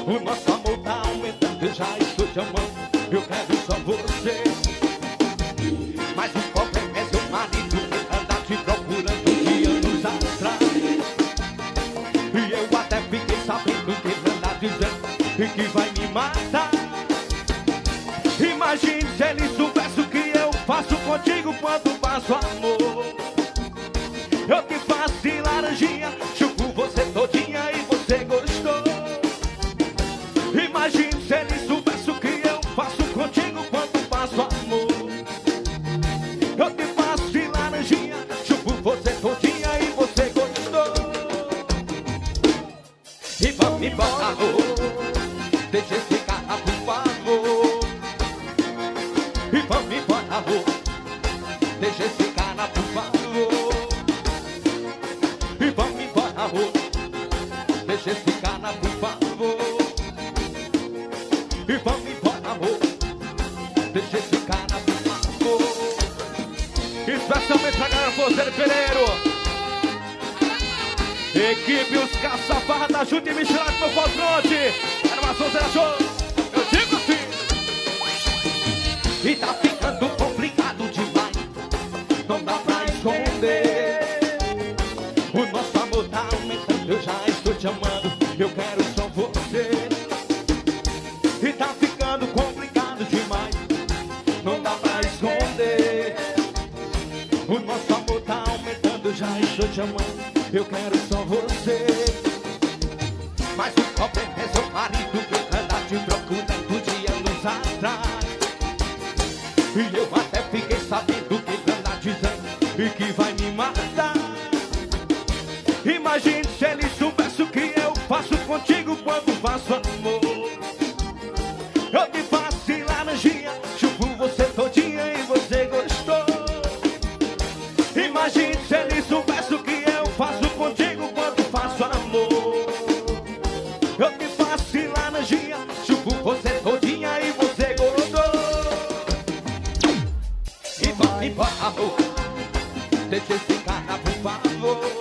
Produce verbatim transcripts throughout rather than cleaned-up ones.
O nosso amor tá aumentando, eu já estou te amando. Eu quero só você. Mas o problema é seu marido que anda te procurando de anos atrás. E eu até fiquei sabendo que ele anda dizendo e que vai me matar. Imagine se ele soubesse o que eu faço contigo quando faço amor. Eu te faço em laranjinha, chupo você todinha e você gostou. Imagine se ele soubesse o que eu faço contigo quando faço amor. Eu te faço em laranjinha, chupo você todinha e você gostou. E vamos embora, amor, deixa esse cara por favor. E vamos embora, amor, deixa esse cara por favor. E vamos embora, amor, deixa esse cara por favor. E vamos embora, amor, deixa esse cara por favor. Especialmente pra galera Forceiro Pereiro. Equipe Os Caça-Farda, junto e misturado com o Fotronte. Animação Zé Show, eu digo assim. E tá ficando complicado demais, não dá pra esconder. O nosso amor tá aumentando, eu já estou te amando. Eu quero só você. E tá ficando complicado demais, não dá pra esconder. O nosso amor tá aumentando, eu já estou te amando. Eu quero só você. Mas o problema é seu marido que anda te procurando de anos atrás. E eu até fiquei sabendo que ele anda dizendo e que vai me matar. Imagine se ele soubesse o que eu faço contigo quando faço amor. Eu te faço em laranjinha, chupo você todinha e você gostou. Imagine se ele soubesse o que eu faço contigo quando faço amor. Eu te faço em laranjinha, chupo você todinha e você gostou. E vamos embora, amor, deixa esse cara por favor.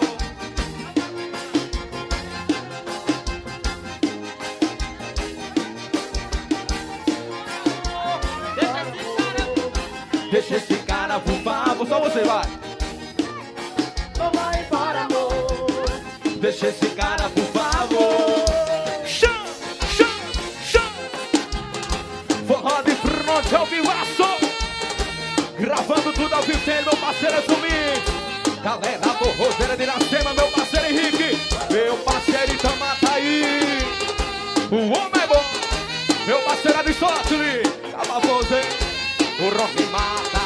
Deixa esse cara por favor, só você vai. Não vai embora, amor. Deixa esse cara por favor. Chão, chão, chão. Forró de fronte ao vivaço. Gravando tudo ao vivo, tem meu parceiro Zumbi. Galera do Roseira de Iracema, meu parceiro Henrique. Meu parceiro Itamataí. O homem é bom. Meu parceiro Aristóteles. Acaba você. O rock mata.